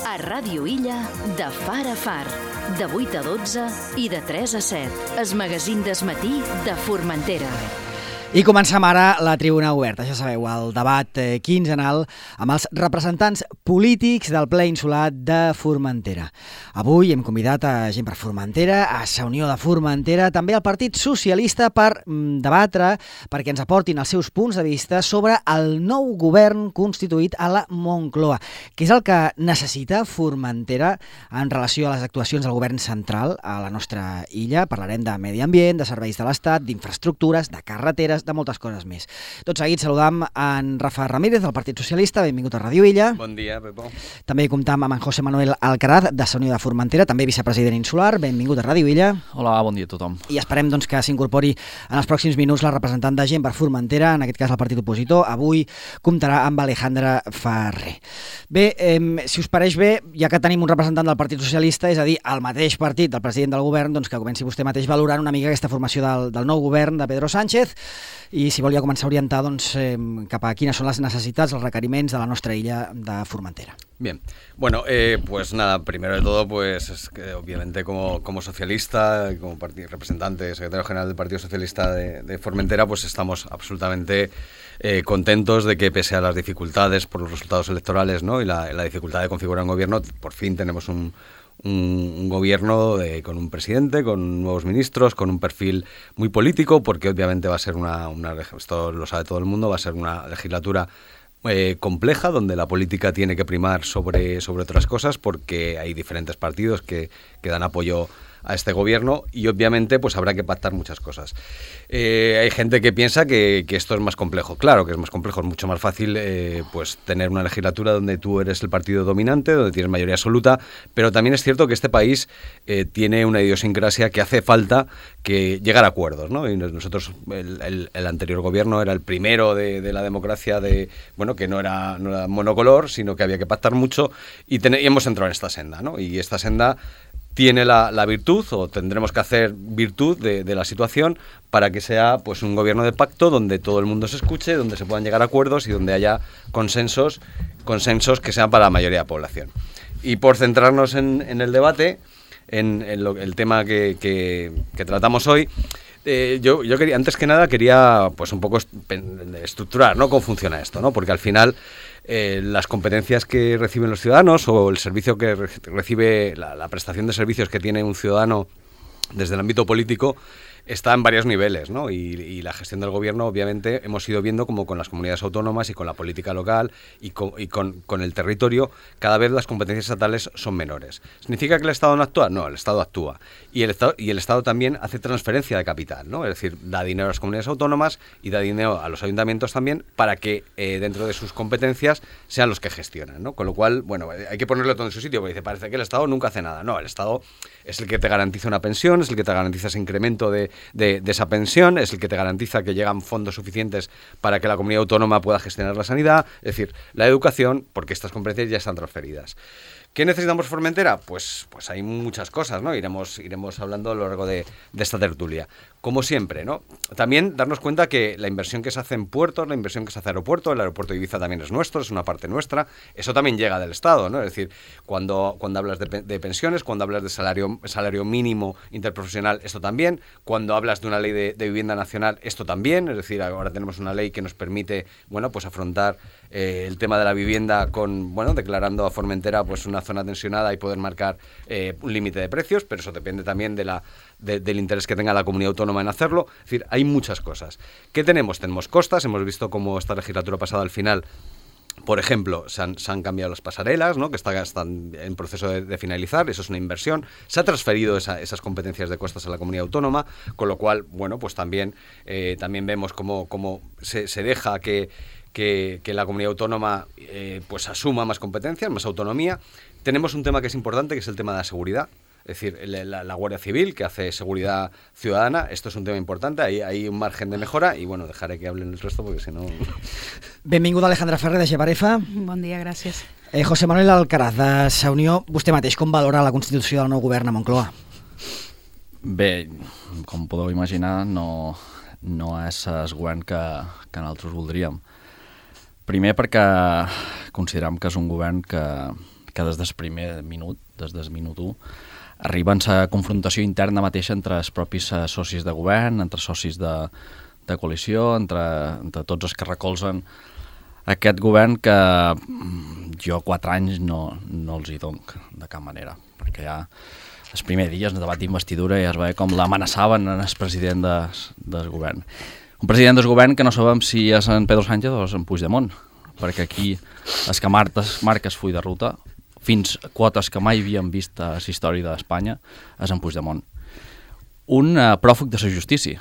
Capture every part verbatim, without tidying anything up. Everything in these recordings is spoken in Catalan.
A Ràdio Illa, de far a far, de vuit a dotze i de tres a set. El magazín d'Es Matí de Formentera. I comencem ara la tribuna oberta, ja sabeu, el debat eh, quinzenal amb els representants polítics del ple insular de Formentera. Avui hem convidat a gent per Formentera, a Sa Unió de Formentera, també al Partit Socialista per mm, debatre, perquè ens aportin els seus punts de vista sobre el nou govern constituït a la Moncloa, que és el que necessita Formentera en relació a les actuacions del govern central a la nostra illa. Parlarem de medi ambient, de serveis de l'Estat, d'infraestructures, de carreteres, de moltes coses més. Tot seguit saludam en Rafa Ramírez del Partit Socialista, benvingut a Ràdio Illa. Bon dia, Pepo. També comptam amb en José Manuel Alcaraz de Sa Unió de Formentera, també vicepresident insular, benvingut a Ràdio Illa. Hola, bon dia a tothom. I esperem doncs, que s'incorpori en els pròxims minuts la representant de Gent per Formentera, en aquest cas el partit opositor. Avui comptarà amb Alejandra Ferrer. Bé, eh, si us pareix bé, ja que tenim un representant del Partit Socialista, és a dir, el mateix partit del president del govern, doncs que comenci vostè mateix valorant una mica aquesta formació del, del nou govern de Pedro Sánchez. I si vol ja començar a orientar doncs, eh, cap a quines són les necessitats, els requeriments de la nostra illa de Formentera. Bien, bueno, eh, pues nada, primero de todo, pues es que obviamente como, como socialista, como representante, secretario general del Partido Socialista de, de Formentera, pues estamos absolutamente eh, contentos de que pese a las dificultades por los resultados electorales, ¿no? y la, la dificultad de configurar un gobierno, por fin tenemos un Un, un gobierno de, con un presidente, con nuevos ministros, con un perfil muy político, porque obviamente va a ser una, una esto lo sabe todo el mundo, va a ser una legislatura eh, compleja, donde la política tiene que primar sobre, sobre otras cosas, porque hay diferentes partidos que, que dan apoyo a este gobierno y obviamente pues habrá que pactar muchas cosas. Eh, hay gente que piensa que, que esto es más complejo. Claro que es más complejo, es mucho más fácil eh, pues tener una legislatura donde tú eres el partido dominante, donde tienes mayoría absoluta, pero también es cierto que este país eh, tiene una idiosincrasia que hace falta que llegar a acuerdos, ¿no? Y nosotros, el, el, el anterior gobierno era el primero de, de la democracia, de bueno que no era, no era monocolor, sino que había que pactar mucho y, ten, y hemos entrado en esta senda, ¿no? Y esta senda tiene la, la virtud, o tendremos que hacer virtud de, de la situación para que sea pues un gobierno de pacto donde todo el mundo se escuche, donde se puedan llegar a acuerdos y donde haya consensos, consensos que sean para la mayoría de la población. Y por centrarnos en, en el debate, en, en lo, el tema que, que, que tratamos hoy, eh, yo, yo quería, antes que nada quería pues un poco estructurar, ¿no? Cómo funciona esto, ¿no? Porque al final Eh, las competencias que reciben los ciudadanos o el servicio que re- recibe, la, la prestación de servicios que tiene un ciudadano desde el ámbito político está en varios niveles, ¿no? Y, y la gestión del gobierno, obviamente, hemos ido viendo como con las comunidades autónomas y con la política local y con, y con, con el territorio, cada vez las competencias estatales son menores. ¿Significa que el Estado no actúa? No, el Estado actúa. Y el Estado, y el Estado también hace transferencia de capital, ¿no? Es decir, da dinero a las comunidades autónomas y da dinero a los ayuntamientos también para que eh, dentro de sus competencias sean los que gestionan, ¿no? Con lo cual, bueno, hay que ponerlo todo en su sitio, porque dice, parece que el Estado nunca hace nada. No, el Estado es el que te garantiza una pensión, es el que te garantiza ese incremento de De, de esa pensión, es el que te garantiza que llegan fondos suficientes para que la comunidad autónoma pueda gestionar la sanidad, es decir, la educación, porque estas competencias ya están transferidas. ¿Qué necesitamos Formentera? Pues, pues hay muchas cosas, ¿no? Iremos, iremos hablando a lo largo de, de esta tertulia. Como siempre, ¿no? También darnos cuenta que la inversión que se hace en puertos, la inversión que se hace en aeropuerto, el aeropuerto de Ibiza también es nuestro, es una parte nuestra, eso también llega del Estado, ¿no? Es decir, cuando, cuando hablas de, de pensiones, cuando hablas de salario, salario mínimo interprofesional, esto también, cuando hablas de una ley de, de vivienda nacional, esto también, es decir, ahora tenemos una ley que nos permite, bueno, pues afrontar eh, el tema de la vivienda con, bueno, declarando a Formentera pues una zona tensionada y poder marcar eh, un límite de precios, pero eso depende también de la, de, del interés que tenga la comunidad autónoma en hacerlo. Es decir, hay muchas cosas. ¿Qué tenemos? Tenemos costas, hemos visto cómo esta legislatura pasada al final, por ejemplo, se han, se han cambiado las pasarelas, ¿no? Que está, están en proceso de, de finalizar, eso es una inversión. Se ha transferido esa, esas competencias de costas a la comunidad autónoma, con lo cual, bueno, pues también, eh, también vemos cómo, cómo se, se deja que, que, que la comunidad autónoma eh, pues asuma más competencias, más autonomía. Tenemos un tema que es importante, que es el tema de la seguridad. Es decir, la, la Guardia Civil, que hace seguridad ciudadana, esto es un tema importante, hay, hay un margen de mejora y, bueno, dejaré que hablen el resto porque si no... Benvinguda Alejandra Ferrer de Gebarefa. Bon dia, gràcies. Eh, José Manuel Alcaraz de Sa Unió, vostè mateix, com valora la constitució del nou govern a Moncloa? Bé, com podeu imaginar, no, no és el govern que, que nosaltres voldríem. Primer perquè considerem que és un govern que, que des del primer minut, des del minut u, arriben a la confrontació interna mateixa entre els propis socis de govern, entre socis de, de coalició, entre, entre tots els que recolzen aquest govern que jo quatre anys no, no els hi dono de cap manera, perquè ja els primers dies, en el debat d'investidura, ja es veia com l'amenaçaven en el president de, del govern. Un president del govern que no sabem si és en Pedro Sánchez o és en Puigdemont, perquè aquí els que marques, marques full de ruta, fins quotes que mai havíem vist a la història d'Espanya, és en Puigdemont. Un uh, pròfug de la justícia.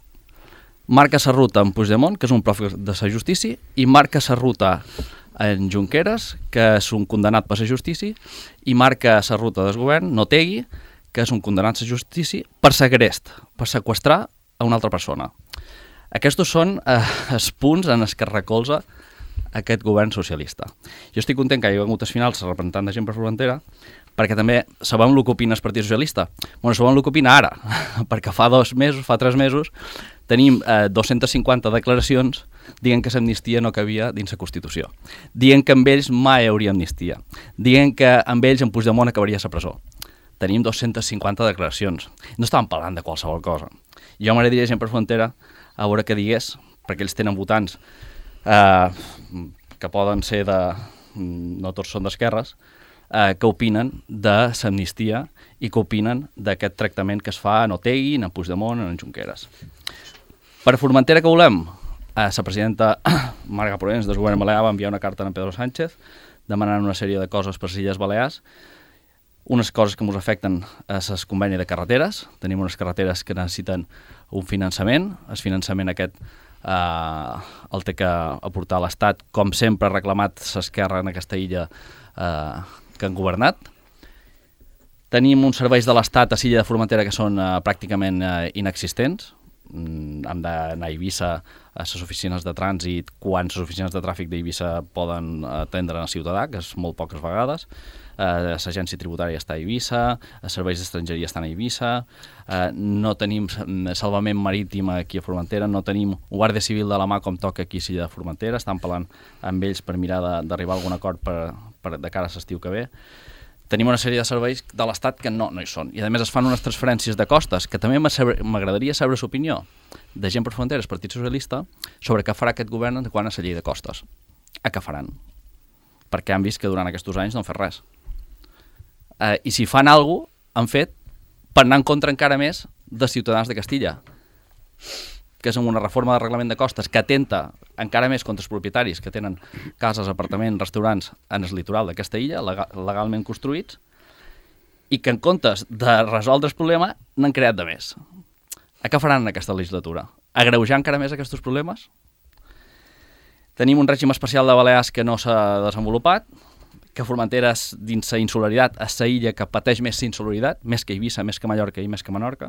Marca la ruta en Puigdemont, que és un pròfug de la justícia, i marca la ruta en Junqueras, que és un condemnat per la justícia, i marca la ruta del govern, Otegi, que és un condemnat a la justícia, per segrest, per seqüestrar a una altra persona. Aquests són eh, els punts en els que recolza aquest govern socialista. Jo estic content que hi hagi hagut els finals representant de Gent per Formentera, perquè també sabem el que opina el Partit Socialista. Bueno, sabem el que opina ara, perquè fa dos mesos, fa tres mesos, tenim eh, dos-centes cinquanta declaracions dient que l'amnistia no cabia dins la Constitució, dient que amb ells mai hi hauria amnistia, dient que amb ells en Puigdemont acabaria a la presó. Tenim dos-centes cinquanta declaracions. No estàvem parlant de qualsevol cosa. Jo m'agradaria Gent per Formentera a veure què digués, perquè ells tenen votants eh, que poden ser de... no tots són d'esquerres, eh, que opinen de l'amnistia i que opinen d'aquest tractament que es fa en Otegi, en Puigdemont, en Junqueras. Per Formentera què volem? Eh, la presidenta Marga Proens del govern balear va enviar una carta a en Pedro Sánchez demanant una sèrie de coses per les Illes Balears. Unes coses que ens afecten a les convenis de carreteres. Tenim unes carreteres que necessiten un finançament. El finançament aquest eh, el té que aportar l'Estat, com sempre ha reclamat l'esquerra en aquesta illa eh, que han governat. Tenim uns serveis de l'Estat a l'illa de Formentera que són eh, pràcticament eh, inexistents. Mm, hem d'anar a Eivissa a les oficines de trànsit quan les oficines de tràfic d'Eivissa poden atendre a ciutadà, que és molt poques vegades. Uh, l'agència tributària està a Eivissa, els serveis d'estrangeria estan a Eivissa, uh, no tenim salvament marítim aquí a Formentera, no tenim un guàrdia civil de la mà com toca aquí a l'illa de Formentera, estan parlant amb ells per mirar d'arribar a algun acord per, per, de cara a l'estiu que ve. Tenim una sèrie de serveis de l'Estat que no, no hi són. I a més es fan unes transferències de costes, que també m'agradaria saber l'opinió de Gent per Formentera, el Partit Socialista, sobre què farà aquest govern quan a la llei de costes. A què faran? Perquè han vist que durant aquests anys no han fet res. Uh, I si fan alguna cosa, han fet per anar en contra encara més dels ciutadans de Castilla, que és una reforma de reglament de costes que atenta encara més contra els propietaris que tenen cases, apartaments, restaurants en el litoral d'aquesta illa, legalment construïts, i que en comptes de resoldre el problema n'han creat de més. A què faran en aquesta legislatura? Agreujar encara més aquests problemes? Tenim un règim especial de Balears que no s'ha desenvolupat, que Formentera és dins la insularitat, és la illa que pateix més la insularitat, més que Eivissa, més que Mallorca i més que Menorca.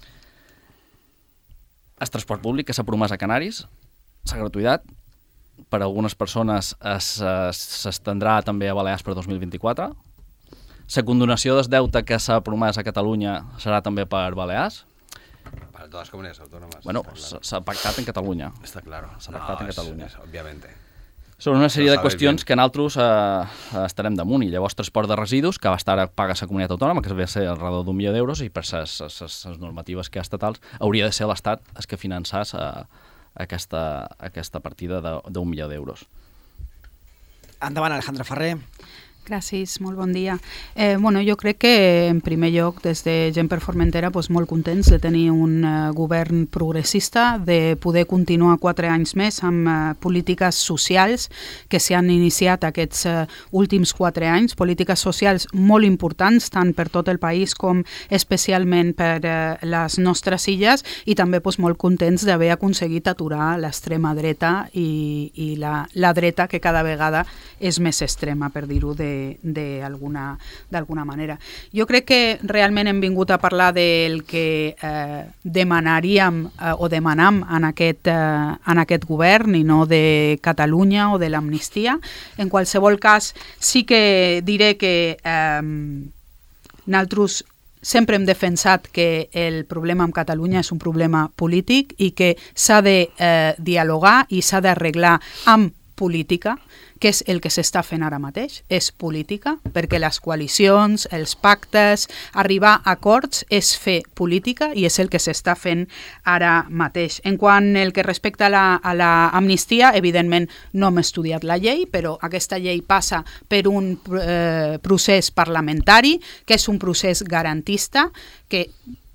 El transport públic que s'ha promès a Canaris, la gratuïtat, per a algunes persones s'estendrà també a Balears per dos mil vint-i-quatre. La condonació del deute que s'ha promès a Catalunya serà també per Balears. Para todas las comunidades autónomas. Bueno, s'ha pactat en Catalunya. Està claro. S'ha pactat no, en Catalunya. És, és, òbviamente. Són una sèrie no de qüestions bien. Que nosaltres eh, estarem damunt. I llavors transport de residus, que va estar a pagar la comunitat autònoma, que va ser alrededor d'un milió d'euros, i per les normatives que hi ha estatals hauria de ser l'Estat el que finançés a, a aquesta, a aquesta partida d'un milió d'euros. Endavant, Alejandra Ferrer. Gràcies, molt bon dia. Eh, bueno, jo crec que, en primer lloc, des de Gent per Formentera, doncs, molt contents de tenir un uh, govern progressista, de poder continuar quatre anys més amb uh, polítiques socials que s'han iniciat aquests uh, últims quatre anys, polítiques socials molt importants, tant per tot el país com especialment per uh, les nostres illes, i també doncs, molt contents d'haver aconseguit aturar l'extrema dreta i, i la, la dreta, que cada vegada és més extrema, per dir-ho de d'alguna d'alguna manera. Jo crec que realment hem vingut a parlar del que eh, demanaríem eh, o demanam en aquest, eh, en aquest govern i no de Catalunya o de l'amnistia. En qualsevol cas, sí que diré que eh, nosaltres sempre hem defensat que el problema amb Catalunya és un problema polític i que s'ha de eh, dialogar i s'ha d'arreglar amb política, que és el que s'està fent ara mateix, és política, perquè les coalicions, els pactes, arribar a acords és fer política i és el que s'està fent ara mateix. En quant el que respecta a la, a la amnistia, evidentment no hem estudiat la llei, però aquesta llei passa per un eh, procés parlamentari, que és un procés garantista, que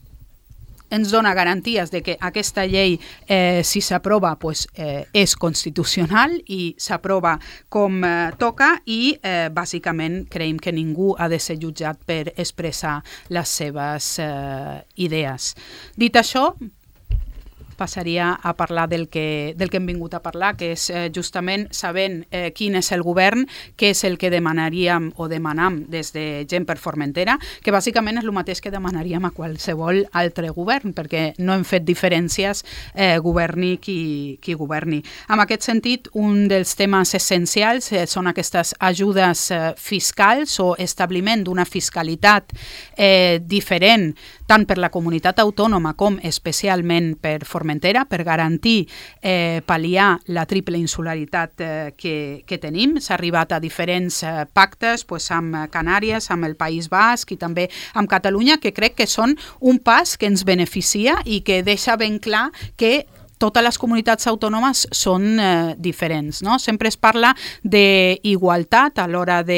ens dona garanties de que aquesta llei, eh, si s'aprova, pues, eh, és constitucional i s'aprova com eh, toca i, eh, bàsicament, creiem que ningú ha de ser jutjat per expressar les seves eh, idees. Dit això, passaria a parlar del que, del que hem vingut a parlar, que és eh, justament sabent eh, quin és el govern, què és el que demanaríem o demanam des de Gent per Formentera, que bàsicament és el mateix que demanaríem a qualsevol altre govern, perquè no hem fet diferències eh, governi qui, qui governi. En aquest sentit, un dels temes essencials eh, són aquestes ajudes eh, fiscals o establiment d'una fiscalitat eh, diferent, tant per la comunitat autònoma com especialment per Formentera, per garantir, eh, pal·liar la triple insularitat eh, que, que tenim. S'ha arribat a diferents eh, pactes pues, amb Canàries, amb el País Basc i també amb Catalunya, que crec que són un pas que ens beneficia i que deixa ben clar que totes les comunitats autònomes són eh, diferents, no? Sempre es parla d'igualtat a l'hora de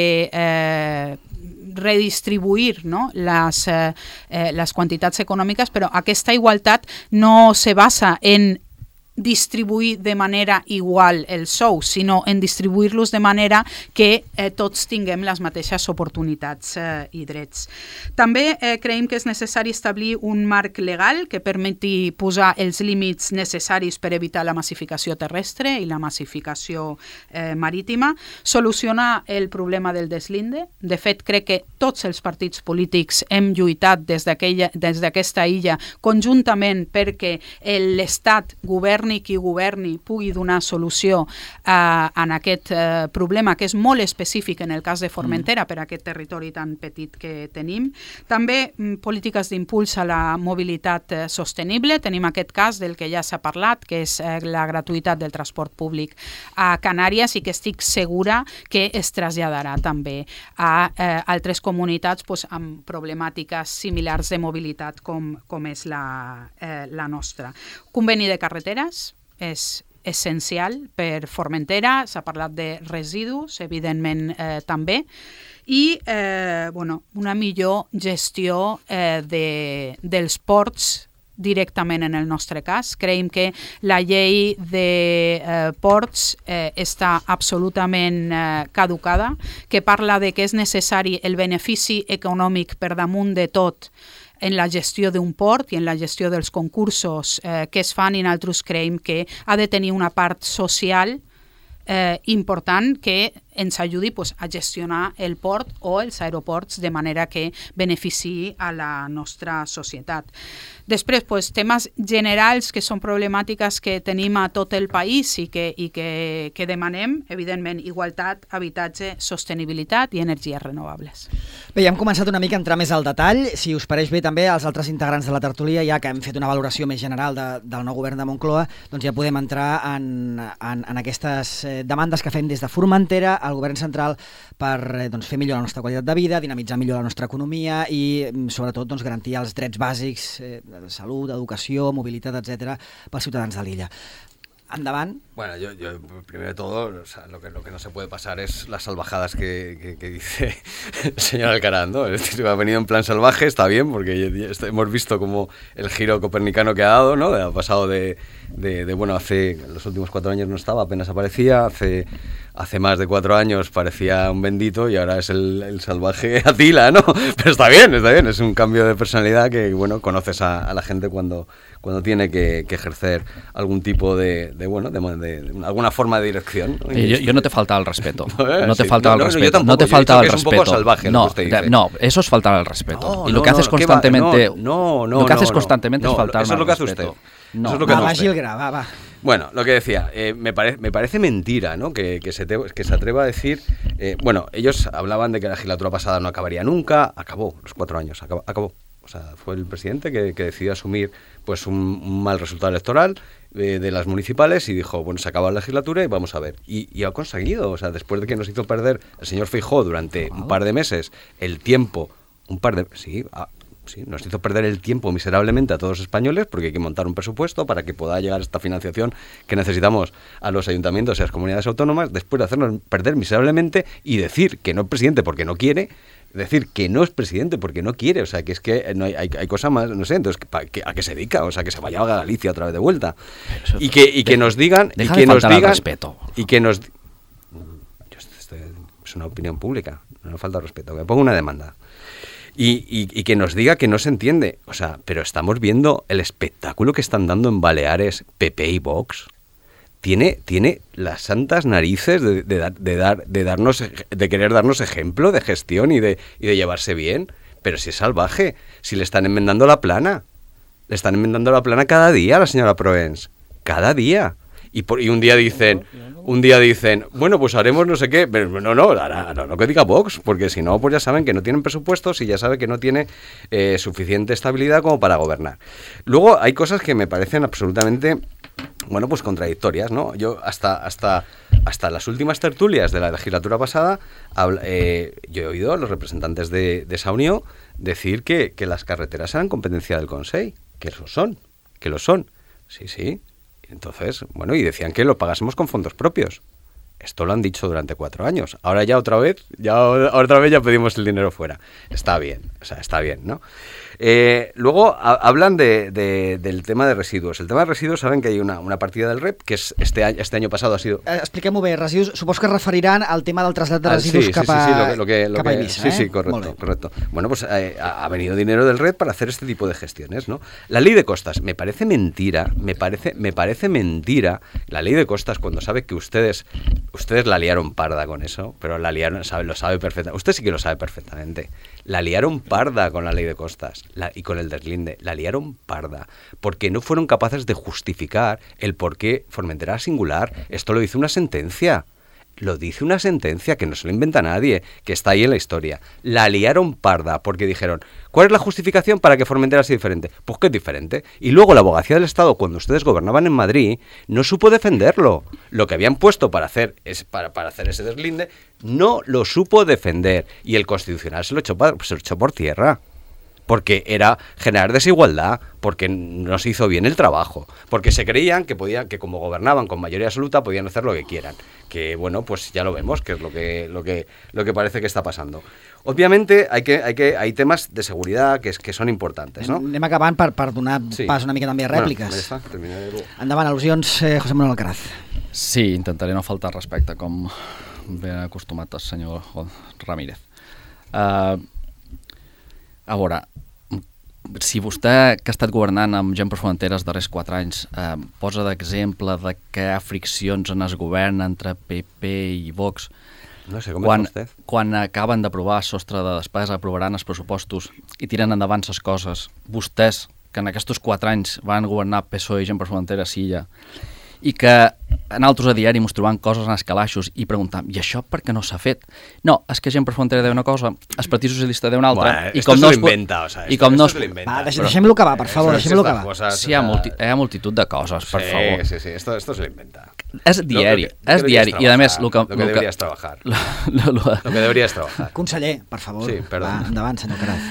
eh, redistribuir, no? les, eh, eh, les quantitats econòmiques, però aquesta igualtat no se basa en distribuir de manera igual els sous, sinó en distribuir-los de manera que eh, tots tinguem les mateixes oportunitats eh, i drets. També eh, creiem que és necessari establir un marc legal que permeti posar els límits necessaris per evitar la massificació terrestre i la massificació eh, marítima, solucionar el problema del deslinde. De fet, crec que tots els partits polítics hem lluitat des d'aquesta illa conjuntament perquè l'Estat governi qui governi pugui donar solució eh, en aquest eh, problema, que és molt específic en el cas de Formentera, mm. per aquest territori tan petit que tenim. També mm, polítiques d'impuls a la mobilitat eh, sostenible. Tenim aquest cas del que ja s'ha parlat, que és eh, la gratuïtat del transport públic a Canàries i que estic segura que es traslladarà també a eh, altres comunitats pues, amb problemàtiques similars de mobilitat com, com és la, eh, la nostra. Conveni de carreteres és essencial per Formentera, s'ha parlat de residus, evidentment eh, també, i eh, bueno, una millor gestió eh, de, dels ports directament en el nostre cas. Creiem que la llei de eh, ports eh, està absolutament eh, caducada, que parla de que és necessari el benefici econòmic per damunt de tot en la gestió d'un port i en la gestió dels concursos eh, que es fan, i nosaltres creiem que ha de tenir una part social eh, important que ens ajudi pues, a gestionar el port o els aeroports de manera que beneficiï a la nostra societat. Després, pues, temes generals que són problemàtiques que tenim a tot el país i que, i que, que demanem, evidentment, igualtat, habitatge, sostenibilitat i energies renovables. Bé, ja hem començat una mica a entrar més al detall. Si us pareix bé també als altres integrants de la tertúlia, ja que hem fet una valoració més general de, del nou govern de Moncloa, doncs ja podem entrar en, en, en aquestes demandes que fem des de Formentera al govern central per doncs, fer millor la nostra qualitat de vida, dinamitzar millor la nostra economia i, sobretot, doncs, garantir els drets bàsics eh, de salut, educació, mobilitat, etcètera, pels ciutadans de l'illa. Endavant. Bueno, yo, yo primero de todo, o sea, lo, que, lo que no se puede pasar es las salvajadas que, que, que dice el señor Alcaraz, ¿no? Es decir, ha venido en plan salvaje, está bien, porque hemos visto como el giro copernicano que ha dado, ¿no? Ha pasado de, de, de bueno, hace los últimos cuatro años no estaba, apenas aparecía, hace... Hace más de cuatro años parecía un bendito y ahora es el, el salvaje Atila, ¿no? Pero está bien, está bien, es un cambio de personalidad que, bueno, conoces a, a la gente cuando, cuando tiene que, que ejercer algún tipo de, de bueno, de, de, de alguna forma de dirección, ¿no? Yo, yo no te faltaba el respeto. No te sí, faltaba no, el no, respeto. Tampoco, no te faltaba el es respeto. Un poco salvaje, no, lo que usted dice. no, eso es faltar al respeto. No, y lo no, que haces no, constantemente, va, no, no, lo que haces no, constantemente no, es faltar eso es lo que hace respeto. Usted. No, eso es lo que va, hace va, usted. Gilgra, va, va. Bueno, lo que decía, eh, me, pare, me parece mentira, ¿no? que, que, se te, que se atreva a decir... Eh, bueno, ellos hablaban de que la legislatura pasada no acabaría nunca, acabó, los cuatro años, acabó. acabó. O O sea, fue el presidente que, que decidió asumir pues un, un mal resultado electoral eh, de las municipales y dijo, bueno, se acaba la legislatura y vamos a ver. Y, y ha conseguido, o sea, después de que nos hizo perder el señor Feijóo durante wow. un par de meses el tiempo, un par de... Sí, ah, sí, nos hizo perder el tiempo miserablemente a todos los españoles porque hay que montar un presupuesto para que pueda llegar esta financiación que necesitamos a los ayuntamientos y a las comunidades autónomas, después de hacernos perder miserablemente y decir que no es presidente porque no quiere, decir que no es presidente porque no quiere, o sea, que es que no hay, hay, hay cosa más, no sé, entonces, que, ¿a qué se dedica? O sea, que se vaya a Galicia otra vez de vuelta. Eso, y que, y que de, nos digan... Deja y que de nos digan respeto. Y que nos... Yo estoy, es una opinión pública, no me falta respeto, que me pongo una demanda. Y, y, y que nos diga que no se entiende. O sea, pero estamos viendo el espectáculo que están dando en Baleares P P y Vox. Tiene, tiene las santas narices de, de, de, dar, de, darnos, de querer darnos ejemplo de gestión y de, y de llevarse bien. Pero si es salvaje, si le están enmendando la plana. Le están enmendando la plana cada día a la señora Proens. Cada día. Y, por, y un día dicen, un día dicen, bueno, pues haremos no sé qué, pero no, no, no, no, no que diga Vox, porque si no, pues ya saben que no tienen presupuestos y ya saben que no tiene eh, suficiente estabilidad como para gobernar. Luego hay cosas que me parecen absolutamente, bueno, pues contradictorias, ¿no? Yo hasta, hasta, hasta las últimas tertulias de la legislatura pasada, habla, eh, yo he oído a los representantes de, de esa unión decir que, que las carreteras eran competencia del Consell, que lo son, que lo son, sí, sí. Entonces, bueno, y decían que lo pagásemos con fondos propios. Esto lo han dicho durante cuatro años. Ahora ya otra vez, ya otra vez ya pedimos el dinero fuera. Está bien, o sea, está bien, ¿no? Eh, luego a, hablan de, de, del tema de residuos. El tema de residuos, saben que hay una, una partida del R E P que es este, any, este año pasado ha sido... Eh, Expliquem-ho bé, residus, suposo que es referiran al tema del trasllat de residus ah, sí, cap sí, a, sí, sí, lo que, lo que, lo cap a Eivissa. Sí, eh? sí, correcto, correcto. Bueno, pues eh, ha venido dinero del R E P para hacer este tipo de gestiones, ¿no? La ley de costas, me parece mentira, me parece, me parece mentira, la ley de costas cuando sabe que ustedes, ustedes la liaron parda con eso, pero la liaron, sabe, lo sabe perfectamente, usted sí que lo sabe perfectamente, la liaron parda con la ley de costas la, y con el deslinde, la liaron parda, porque no fueron capaces de justificar el por qué Formentera era singular. Esto lo dice una sentencia, lo dice una sentencia que no se lo inventa nadie, que está ahí en la historia. La liaron parda porque dijeron, ¿cuál es la justificación para que Formentera sea diferente? Pues que es diferente. Y luego la abogacía del Estado, cuando ustedes gobernaban en Madrid, no supo defenderlo. Lo que habían puesto para hacer, es, para, para hacer ese deslinde, no lo supo defender. Y el Constitucional se lo echó, se lo echó por tierra. Porque era generar desigualdad, porque no se hizo bien el trabajo, porque se creían que podían, que como gobernaban con mayoría absoluta podían hacer lo que quieran. Que bueno, pues ya lo vemos, que es lo que lo que lo que parece que está pasando. Obviamente hay que hay que hay temas de seguridad que, es, que son importantes, ¿no? Anem acabant per, per donar sí. pas una mica també a rèpliques. Bueno, ja està, terminaré. Endavant, al·lusions, eh, José Manuel Alcaraz. Sí, intentaré no faltar respecte, com ben acostumat el senyor Ramírez. Uh, a veure, si vostè, que ha estat governant amb Gent per Formentera els darrers quatre anys, eh, posa d'exemple de que hi ha friccions en el govern entre P P i Vox, no sé com quan, vostè. quan acaben d'aprovar el sostre de despesa, aprovaran els pressupostos i tiren endavant les coses, vostès, que en aquests quatre anys van governar P S O E i Gent per Formentera a Silla, i que en altres a diari mos trobant coses en els calaixos i preguntam, i això per què no s'ha fet? No, és que Gent per Formentera deu una cosa, el Partit Socialista deu una altra, bueno, i com no es inventa, o sea, i com no es... Va, deixem-lo acabar, per favor, deixem-lo acabar. Cosas, sí, hi ha, multi, hi ha multitud de coses, per sí, favor. Sí, sí, esto, esto se lo inventa. És diari, lo que, és diari, i a més... Lo que, lo que deberías que, trabajar. Lo, lo, lo, lo que deberías trabajar. Conseller, per favor, sí, va, endavant, senyor Caraz.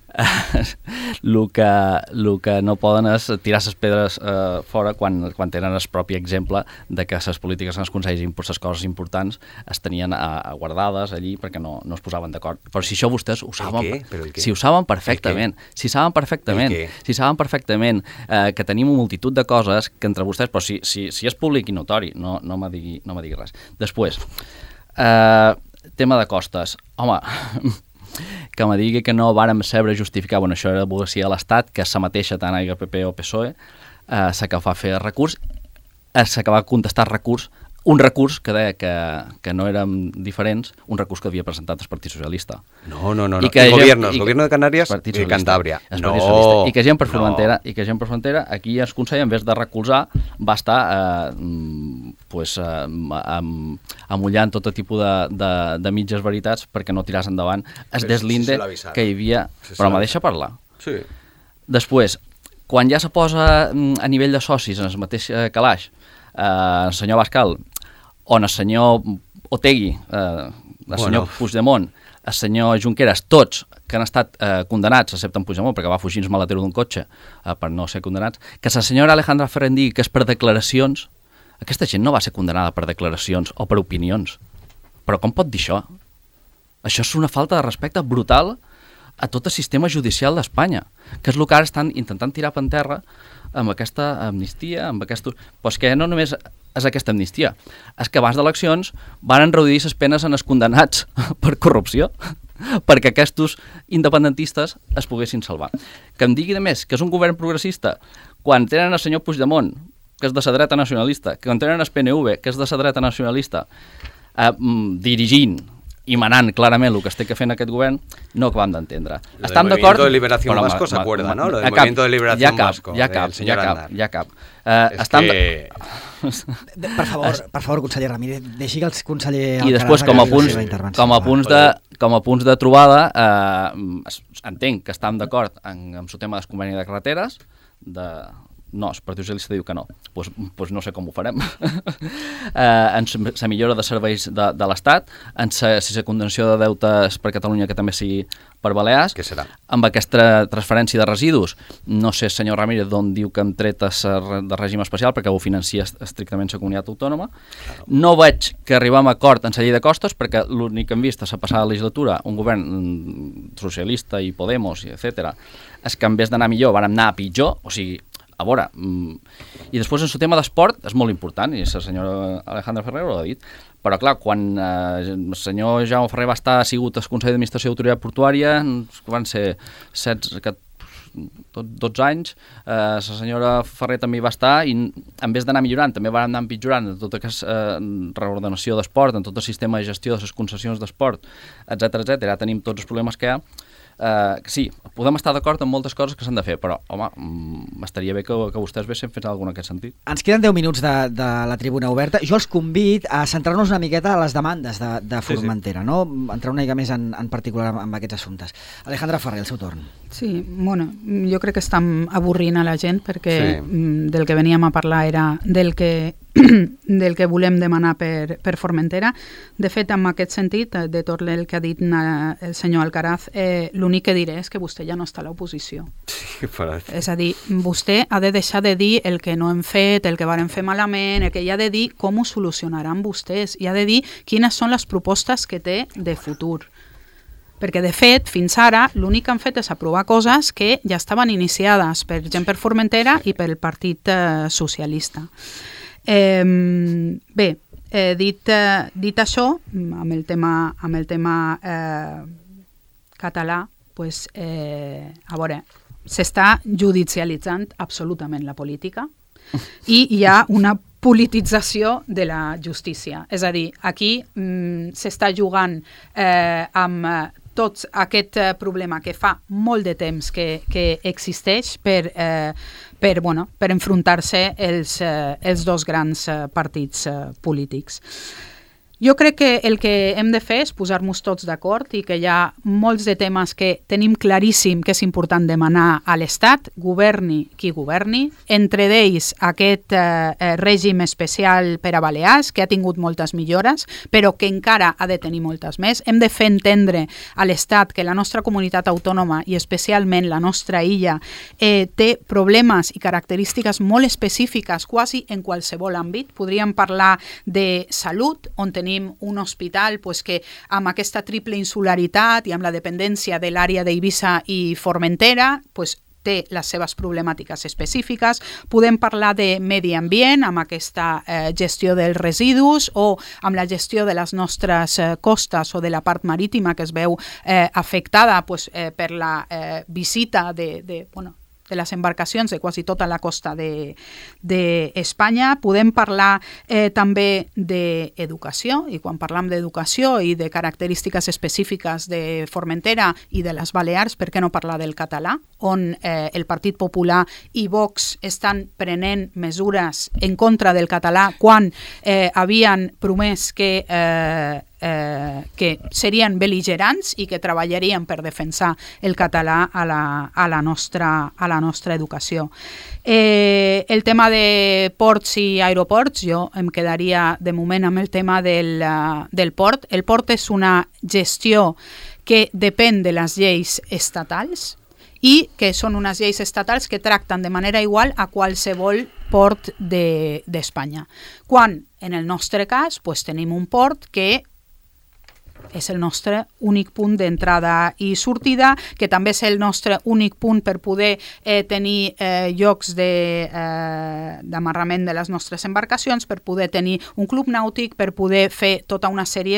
el que, el que no poden és tirar les pedres eh, fora quan, quan tenen el propi exemple de que les polítiques en els consells i les coses importants es tenien a, a guardades allí perquè no, no es posaven d'acord. Però si això vostès ho saben, si ho saben perfectament, si saben perfectament, si saben perfectament eh, que tenim una multitud de coses que entre vostès, però si, si, si és públic i notori, no, no me digui, no me digui res. Després, eh, tema de costes. Home, que me digui que no vàrem saber justificar, bueno, això era l'advocacia de l'Estat, que és la mateixa tant a P P o P S O E, eh, s'ha que va fer recurs, eh, s'ha que va contestar recurs, un recurs que deia que, que no érem diferents, un recurs que havia presentat el Partit Socialista. No, no, no, no. I que el gent, gobierno, i, el gobierno de Canàries i Cantàbria. No, i que Gent per Formentera, no. i que Gent per Formentera, aquí el Consell, en vez de recolzar, va estar eh, pues, eh, am, amullant tot tipus de, de, de mitges veritats perquè no tiràs endavant el deslinde si, si que hi havia... si però me deixa parlar. Sí. Després, quan ja se posa a nivell de socis en el mateix calaix, eh, el senyor Abascal, on el senyor Otegi, eh, el bueno. senyor Puigdemont, el senyor Junqueras, tots que han estat eh, condenats, excepte en Puigdemont, perquè va fugir el maletero d'un cotxe eh, per no ser condenats, que la senyora Alejandra Ferrer digui que és per declaracions, aquesta gent no va ser condenada per declaracions o per opinions. Però com pot dir això? Això és una falta de respecte brutal a tot el sistema judicial d'Espanya, que és el que ara estan intentant tirar per terra amb aquesta amnistia, amb aquesta... Però és que no només és aquesta amnistia, és que abans d'eleccions van reduir les penes en els condenats per corrupció, perquè aquests independentistes es poguessin salvar. Que em digui, de més, que és un govern progressista, quan tenen el senyor Puigdemont, que és de la dreta nacionalista, que quan tenen el P N V, que és de la dreta nacionalista, eh, dirigint i manant clarament el que es té que fer en aquest govern, no acabam d'entendre. Estan d'acord... El Movimiento de Liberación Vasco se acuerda, ¿no? Lo del Movimiento de Liberación Vasco, ja cap, del senyor Aznar. Ja cap, ja cap. Estan que... Per favor, per favor, conseller Ramírez, deixi que el conseller... I després, com a punts, com a punts, de, com a punts de trobada, eh, entenc que estem d'acord amb el tema del conveni de carreteres, de... No, el Partit Socialista diu que no. Doncs pues, pues no sé com ho farem. eh, en la millora de serveis de, de l'Estat, en la contenció de deutes per Catalunya que també sigui per Balears. Què serà? Amb aquesta transferència de residus, no sé, senyor Ramírez, d'on diu que hem tret de règim especial, perquè ho financia estrictament la comunitat autònoma. Claro. No veig que arribem a acord en la llei de costos, perquè l'únic que hem vist a la passada legislatura, un govern socialista i Podemos, etcètera, és que en vez d'anar millor van anar a pitjor, o sigui, a veure, i després en el tema d'esport és molt important, i la senyora Alejandra Ferrer ho ha dit, però clar, quan eh, el senyor Jaume Ferrer va estar sigut al Consell d'Administració d'Autoritat Portuària, van ser setze, dotze anys, eh, la senyora Ferrer també hi va estar, i en vez d'anar millorant, també van anar empitjorant en tota aquesta eh, reordenació d'esport, en tot el sistema de gestió de les concessions d'esport, etcètera, etcètera. Ara tenim tots els problemes que hi ha. Uh, sí, podem estar d'acord amb moltes coses que s'han de fer, però, home, m'estaria bé que, que vostès vessin fent alguna en aquest sentit. Ens queden deu minuts de, de la tribuna oberta. Jo els convid a centrar-nos una miqueta a les demandes de, de Formentera, sí, sí. no? Entrar una mica més en, en particular amb, amb aquests assumptes. Alejandra Ferrer, el seu torn. Sí, bueno, jo crec que estem avorrint a la gent perquè sí. del que veníem a parlar era del que del que volem demanar per, per Formentera. De fet, en aquest sentit, de tot el que ha dit el senyor Alcaraz, eh, l'únic que diré és que vostè ja no està a l'oposició. Sí, és a dir, vostè ha de deixar de dir el que no hem fet, el que varen fer malament, el que hi ha de dir com ho solucionaran vostès, i ha de dir quines són les propostes que té de futur. Perquè, de fet, fins ara, l'únic que han fet és aprovar coses que ja estaven iniciades per gent per Formentera i pel Partit eh, Socialista. Eh, bé, eh, dit, eh, dit això, amb el tema, amb el tema eh, català, pues, eh, a veure, s'està judicialitzant absolutament la política i hi ha una politització de la justícia. És a dir, aquí mm, s'està jugant eh, amb eh, tot aquest eh, problema que fa molt de temps que, que existeix per, eh, per, bueno, per enfrontar-se els, eh, els dos grans eh, partits eh, polítics. Jo crec que el que hem de fer és posar-nos tots d'acord i que hi ha molts de temes que tenim claríssim que és important demanar a l'Estat, governi qui governi, entre d'ells aquest eh, règim especial per a Balears, que ha tingut moltes millores, però que encara ha de tenir moltes més. Hem de fer entendre a l'Estat que la nostra comunitat autònoma i especialment la nostra illa eh, té problemes i característiques molt específiques quasi en qualsevol àmbit. Podríem parlar de salut, on tenim tenim un hospital pues, que amb aquesta triple insularitat i amb la dependència de l'àrea d'Eivissa i Formentera pues, té les seves problemàtiques específiques. Podem parlar de medi ambient amb aquesta eh, gestió dels residus o amb la gestió de les nostres eh, costes o de la part marítima que es veu eh, afectada pues, eh, per la eh, visita de, de bueno, de les embarcacions de quasi tota la costa d'Espanya. De, Podem parlar eh, també d'educació, i quan parlam d'educació i de característiques específiques de Formentera i de les Balears, per què no parlar del català, on eh, el Partit Popular i Vox estan prenent mesures en contra del català quan eh, havien promès que eh, eh, que serien bel·ligerants i que treballarien per defensar el català a la, a la, nostra, a la nostra educació. Eh, el tema de ports i aeroports, jo em quedaria de moment amb el tema del, uh, del port. El port és una gestió que depèn de les lleis estatals i que són unes lleis estatals que tracten de manera igual a qualsevol port d'Espanya. De, Quan, en el nostre cas, pues, tenim un port que és el nostre únic punt d'entrada i sortida, que també és el nostre únic punt per poder eh, tenir eh, llocs d'amarrament de, eh, de les nostres embarcacions, per poder tenir un club nàutic, per poder fer tota una sèrie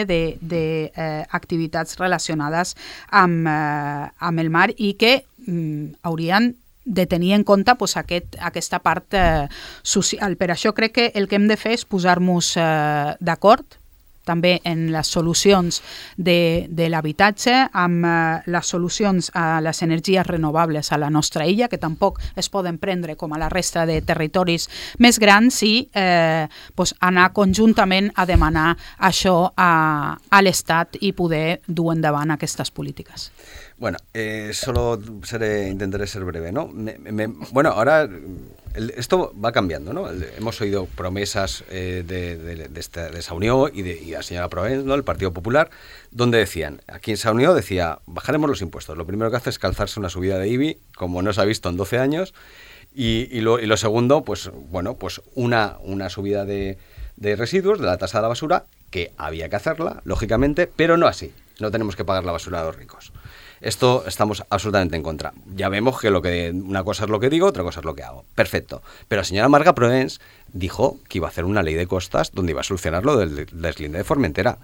d'activitats eh, relacionades amb, eh, amb el mar i que mm, haurien de tenir en compte pues, aquest, aquesta part eh, social. Per això crec que el que hem de fer és posar-nos eh, d'acord també en les solucions de, de l'habitatge, amb eh, les solucions a les energies renovables a la nostra illa, que tampoc es poden prendre com a la resta de territoris més grans, i eh, pues, anar conjuntament a demanar això a, a l'Estat i poder dur endavant aquestes polítiques. Bueno, eh, solo seré, intentaré ser breve, ¿no? Me, me, bueno, ahora el, esto va cambiando, ¿no? El, hemos oído promesas eh, de, de, de, esta, de esa unión y de y la señora Proens, ¿no? El Partido Popular, donde decían, aquí en esa unión decía, bajaremos los impuestos. Lo primero que hace es calzarse una subida de I B I, como no se ha visto en doce años, y, y, lo, y lo segundo, pues bueno, pues una, una subida de, de residuos, de la tasa de la basura, que había que hacerla, lógicamente, pero no así. No tenemos que pagar la basura a los ricos. Esto estamos absolutamente en contra. Ya vemos que, lo que una cosa es lo que digo, otra cosa es lo que hago. Perfecto. Pero la señora Marga Proens dijo que iba a hacer una ley de costas donde iba a solucionar lo del deslinde de Formentera.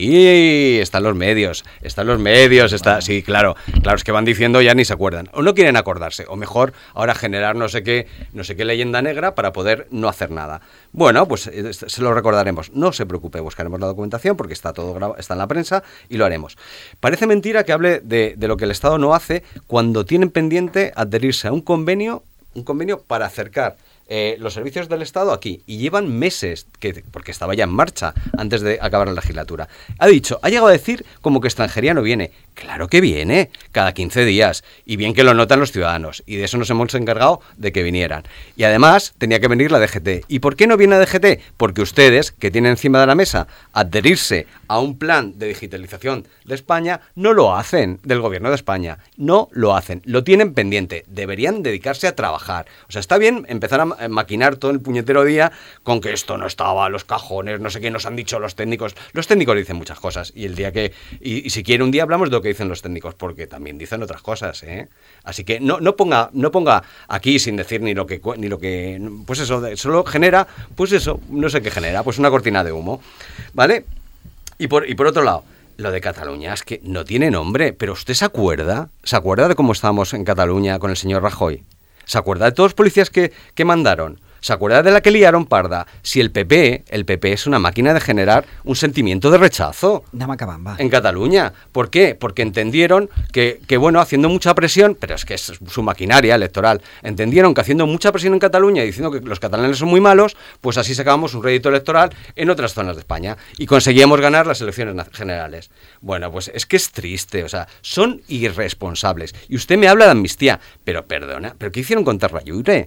Sí, están los medios, están los medios, está, sí, claro, claro, es que van diciendo ya ni se acuerdan, o no quieren acordarse, o mejor ahora generar no sé qué, no sé qué leyenda negra para poder no hacer nada. Bueno, pues eh, se lo recordaremos, no se preocupe, buscaremos la documentación porque está todo grabado, está en la prensa y lo haremos. Parece mentira que hable de, de lo que el Estado no hace cuando tienen pendiente adherirse a un convenio, un convenio para acercar Eh, los servicios del Estado aquí, y llevan meses, que, porque estaba ya en marcha antes de acabar la legislatura. Ha dicho, ha llegado a decir como que extranjería no viene. Claro que viene, cada quince días, y bien que lo notan los ciudadanos, y de eso nos hemos encargado de que vinieran. Y además tenía que venir la D G T. ¿Y por qué no viene la D G T? Porque ustedes, que tienen encima de la mesa adherirse a un plan de digitalización de España, no lo hacen, del gobierno de España, no lo hacen, lo tienen pendiente, deberían dedicarse a trabajar. O sea, está bien empezar a maquinar todo el puñetero día con que esto no estaba, los cajones, no sé qué nos han dicho los técnicos. Los técnicos dicen muchas cosas, y el día que y, y si quiere un día hablamos de lo que dicen los técnicos, porque también dicen otras cosas, ¿eh? Así que no no ponga no ponga aquí sin decir ni lo que ni lo que pues eso, solo genera, pues eso, no sé qué genera, pues una cortina de humo, ¿vale? Y por y por otro lado, lo de Cataluña es que no tiene nombre, pero ¿usted se acuerda? ¿Se acuerda de cómo estábamos en Cataluña con el señor Rajoy? ¿Se acuerda de todos los policías que, que mandaron? ¿Se acuerda de la que liaron parda? Si el P P, el P P es una máquina de generar un sentimiento de rechazo en Cataluña. ¿Por qué? Porque entendieron que, que, bueno, haciendo mucha presión, pero es que es su maquinaria electoral, entendieron que haciendo mucha presión en Cataluña y diciendo que los catalanes son muy malos, pues así sacábamos un rédito electoral en otras zonas de España y conseguíamos ganar las elecciones generales. Bueno, pues es que es triste, o sea, son irresponsables. Y usted me habla de amnistía, pero perdona, ¿pero qué hicieron con Terrayure?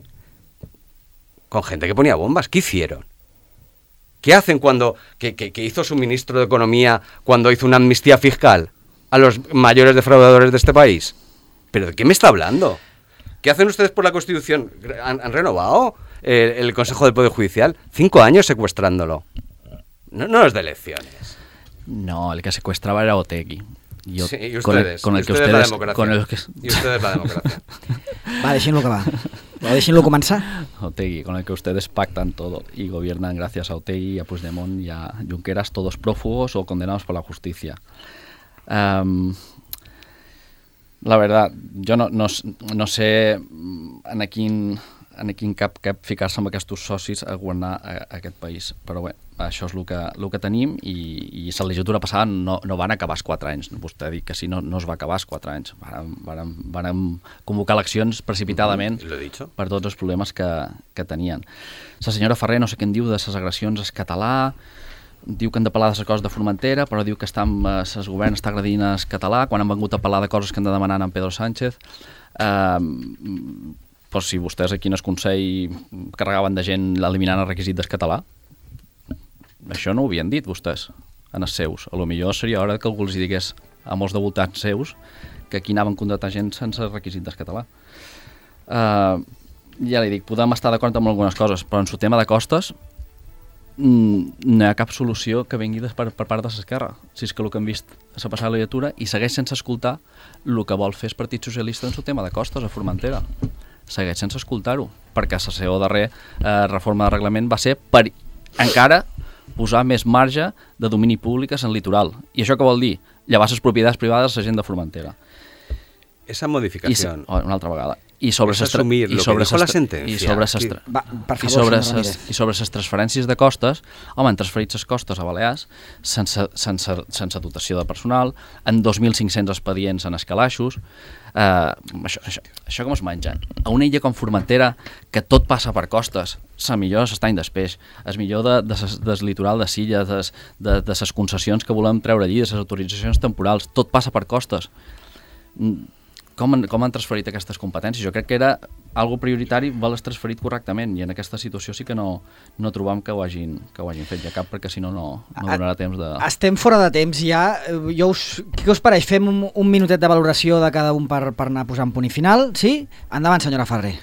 Con gente que ponía bombas. ¿Qué hicieron? ¿Qué hacen cuando que, que, que hizo su ministro de Economía cuando hizo una amnistía fiscal a los mayores defraudadores de este país? ¿Pero de qué me está hablando? ¿Qué hacen ustedes por la Constitución? ¿Han, han renovado el, el Consejo del Poder Judicial? Cinco años secuestrándolo. No, no es de elecciones. No, el que secuestraba era Otegi. Yo, sí, y ustedes, con el, con el y que ustedes ustedes, la democracia. Con el que... Y ustedes la democracia. Va, deixin-lo acabar. Deixin-lo començar. Otegi, con el que ustedes pactan todo y gobiernan gracias a Otegi, a Puigdemont y a Junqueras, todos prófugos o condenados por la justicia. Um, la verdad, yo no, no, no sé en quin, en quin cap, cap ficar-se amb aquests socis a governar a, a aquest país, però bé, això és el que, el que tenim i, i la legislatura passada no, no van acabar els quatre anys. Vostè ha dit que sí, no, no es va acabar els quatre anys. Vàrem, vàrem, vàrem convocar eleccions precipitadament per tots els problemes que, que tenien. La senyora Ferrer no sé què en diu de les agressions al català. diu que han de parlar de les coses de Formentera, però diu que està amb el govern està agredint el català, quan han vengut a parlar de coses que han de demanar en Pedro Sánchez. Eh, doncs si vostès aquí en el Consell carregaven de gent eliminant el requisit del català, això no ho havien dit vostès, en els seus. A lo millor seria hora que algú els digués a molts de voltants seus que aquí anaven a contractar gent sense requisit del català. Eh, ja li dic, podem estar d'acord amb algunes coses, però en el tema de costes no hi ha cap solució que vengui per, per part de l'esquerra, si és que el que hem vist a la passada legislatura, i segueix sense escoltar el que vol fer el Partit Socialista en el tema de costes a Formentera. Segueix sense escoltar-ho, perquè la seva darrer eh, reforma de reglament va ser per encara posar més marge de domini públic en el litoral. I això què vol dir? Llevar les propietats privades a la gent de Formentera. Esa modificación. I, oh, una altra vegada. I sobre es asumir lo que dijo la sentencia. I sobre ses, Va, per i favor, sobre senyor ses, Ramírez. i sobre les transferències de costes, home, han transferit les costes a Balears sense, sense, sense dotació de personal, en dos mil cinc-cents expedients en escalaixos. Uh, això, això, això com es menja? A una illa com Formentera, que tot passa per costes, la millor s'estany després, el millor de, de ses, del litoral de Silla, de, de, de les concessions que volem treure allí, de les autoritzacions temporals, tot passa per costes. Com han, com han transferit aquestes competències? Jo crec que era algo prioritari, vol estar transferit correctament, i en aquesta situació sí que no, no trobam que ho hagin, que ho hagin fet ja cap, perquè si no, no, no donarà temps de... Estem fora de temps ja. Jo us, què us pareix? Fem un, un minutet de valoració de cada un per, per anar posant punt i final? Sí? Endavant, senyora Ferrer.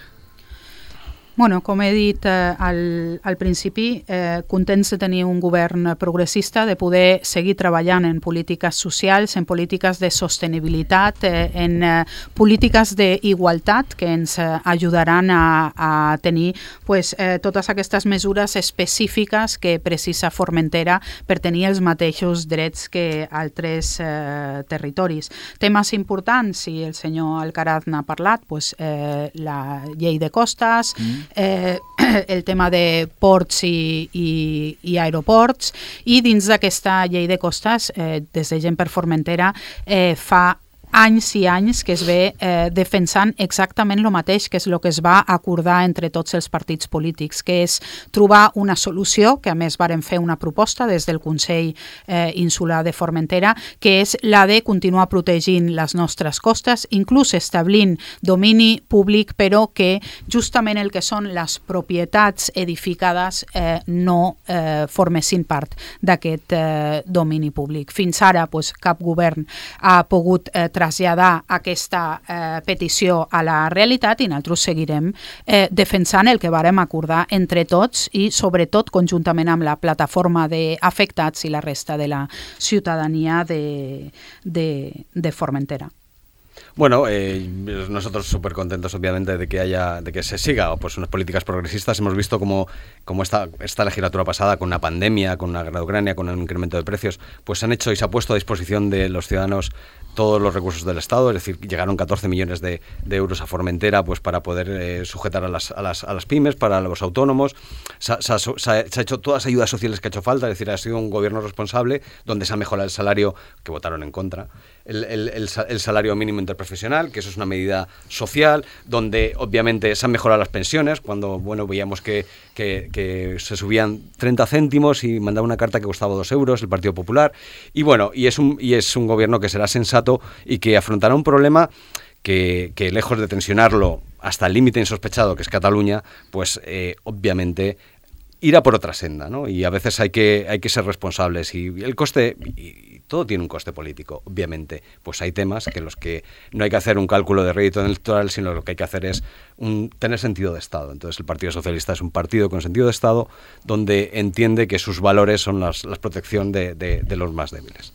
Bueno, com he dit eh, al, al principi, eh, contents de tenir un govern progressista, de poder seguir treballant en polítiques socials, en polítiques de sostenibilitat, eh, en eh, polítiques d'igualtat que ens eh, ajudaran a, a tenir pues, eh, totes aquestes mesures específiques que precisa Formentera per tenir els mateixos drets que altres eh, territoris. Temes importants, si el senyor Alcaraz n'ha parlat, pues, eh, la llei de costes, mm. Eh, el tema de ports i, i, i aeroports, i dins d'aquesta llei de costes, eh, des de Gent per Formentera, eh, fa anys i anys que es ve eh, defensant exactament el mateix, que és el que es va acordar entre tots els partits polítics, que és trobar una solució, que a més varen fer una proposta des del Consell eh, Insular de Formentera, que és la de continuar protegint les nostres costes, inclús establint domini públic, però que justament el que són les propietats edificades eh, no eh, formessin part d'aquest eh, domini públic. Fins ara pues, cap govern ha pogut eh, traslladar aquesta eh, petició a la realitat, i nosaltres seguirem eh, defensant el que vàrem acordar entre tots i sobretot conjuntament amb la plataforma d'afectats i la resta de la ciutadania de, de, de Formentera. Bueno, eh, nosotros súper contentos obviamente de que haya, de que se siga pues unas políticas progresistas. Hemos visto cómo, cómo esta, esta legislatura pasada, con una pandemia, con una guerra de Ucrania, con un incremento de precios, pues se han hecho y se ha puesto a disposición de los ciudadanos todos los recursos del Estado, es decir, llegaron catorce millones de, de euros a Formentera pues para poder eh, sujetar a las, a, las, a las pymes, para los autónomos. Se, se, se, se ha hecho todas las ayudas sociales que ha hecho falta, es decir, ha sido un gobierno responsable donde se ha mejorado el salario, que votaron en contra, el, el, el, el salario mínimo interprofesional, que eso es una medida social, donde obviamente se han mejorado las pensiones, cuando bueno veíamos que, que, que se subían treinta céntimos y mandaba una carta que costaba dos euros el Partido Popular, y bueno, y es un, y es un gobierno que será sensato y que afrontará un problema que, que lejos de tensionarlo hasta el límite insospechado que es Cataluña, pues eh, obviamente irá por otra senda, ¿no? Y a veces hay que, hay que ser responsables, y el coste, y todo tiene un coste político, obviamente, pues hay temas que los que no hay que hacer un cálculo de rédito electoral, sino lo que hay que hacer es un, tener sentido de Estado. Entonces el Partido Socialista es un partido con sentido de Estado, donde entiende que sus valores son las, la protección de, de, de los más débiles.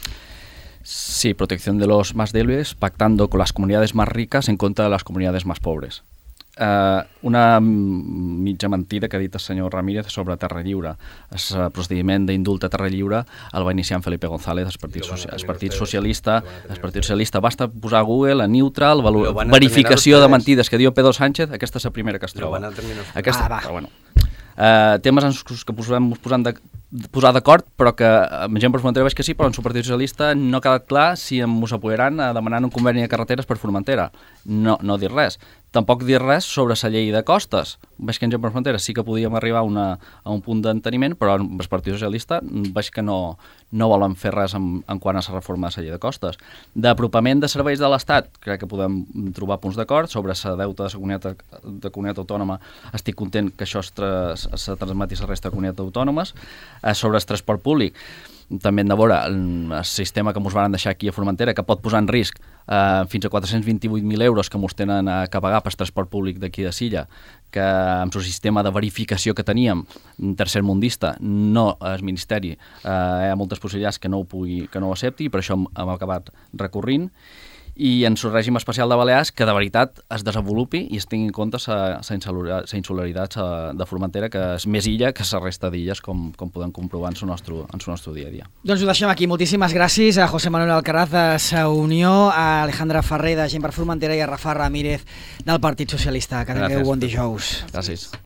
Sí, protección de los más débiles, pactando con las comunidades más ricas en contra de las comunidades más pobres. Uh, una mitja mentida que ha dit el senyor Ramírez sobre Terra Lliure. El procediment d'indult a Terra Lliure el va iniciar en Felipe González, el Partit, Soci el Partit Socialista. El Partit Socialista basta posar a Google, a Neutral, verificació de mentides que diu Pedro Sánchez, aquesta és la primera que es troba. Aquesta, ah, bueno. uh, temes en els que posem, posant de posar d'acord, però que amb Gent per Formentera veig que sí, però en el Partit Socialista no ha quedat clar si ens apoyaran a demanar un conveni de carreteres per Formentera. No, no dir res. Tampoc dir res sobre la llei de costes. Veig que en Gent per Formentera sí que podíem arribar a, una, a un punt d'enteniment, però en el Partit Socialista veig que no, no volen fer res en, en quant a la reforma de la llei de costes. D'apropament de serveis de l'Estat, crec que podem trobar punts d'acord. Sobre la deuta de la comunitat, de comunitat autònoma, estic content que això es, tras, es transmeti a la resta de comunitats autònomes. Eh, sobre el transport públic, també hem de veure el, el sistema que ens van deixar aquí a Formentera, que pot posar en risc eh, fins a quatre-cents vint-i-vuit mil euros que ens tenen a, que pagar per transport públic d'aquí de Silla, que amb el sistema de verificació que teníem tercermundista, no el Ministeri, eh, hi ha moltes possibilitats que no ho pugui, que no ho accepti, i per això hem, hem acabat recorrint. I en el règim especial de Balears que de veritat es desenvolupi i es tingui en compte la insularitat de Formentera, que és més illa que la resta d'illes, com, com podem comprovar en el nostre, en el nostre dia a dia. Doncs ho deixem aquí. Moltíssimes gràcies a José Manuel Alcaraz de Sa Unió, a Alejandra Ferrer de Gent per Formentera i a Rafa Ramírez del Partit Socialista. Que tingueu bon dijous. Gràcies.